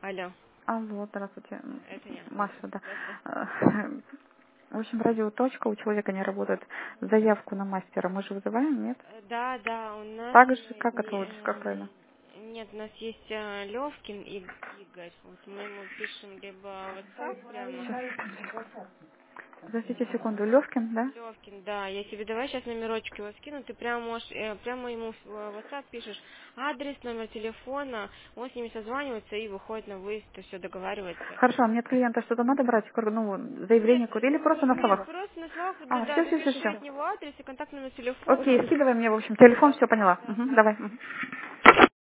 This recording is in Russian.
Алло, Алло, здравствуйте, это я. Маша, да. Да. В общем, радиоточка у человека не работает. Заявку на мастера мы же вызываем, нет? Да, да, у нас Так же, как это лучше, как правильно? нет, у нас есть Левкин Игорь. Вот мы ему пишем либо WhatsApp прямо. Подождите секунду, Левкин, да? Левкин, да, я тебе давай сейчас номерочек его скину, ты прямо можешь, прямо ему в WhatsApp пишешь адрес, номер телефона, он с ними созванивается и выходит на выезд, и все договаривается. Хорошо, а мне от клиента что-то надо брать? Ну, Нет, заявление какое-то или просто на нет, словах? просто на словах, да, А, да, все, ты все, все, пишешь все. от него адрес и контактный номер телефона. Окей, скидывай мне, в общем, телефон, Да, все поняла. да. Угу, давай. Мгм.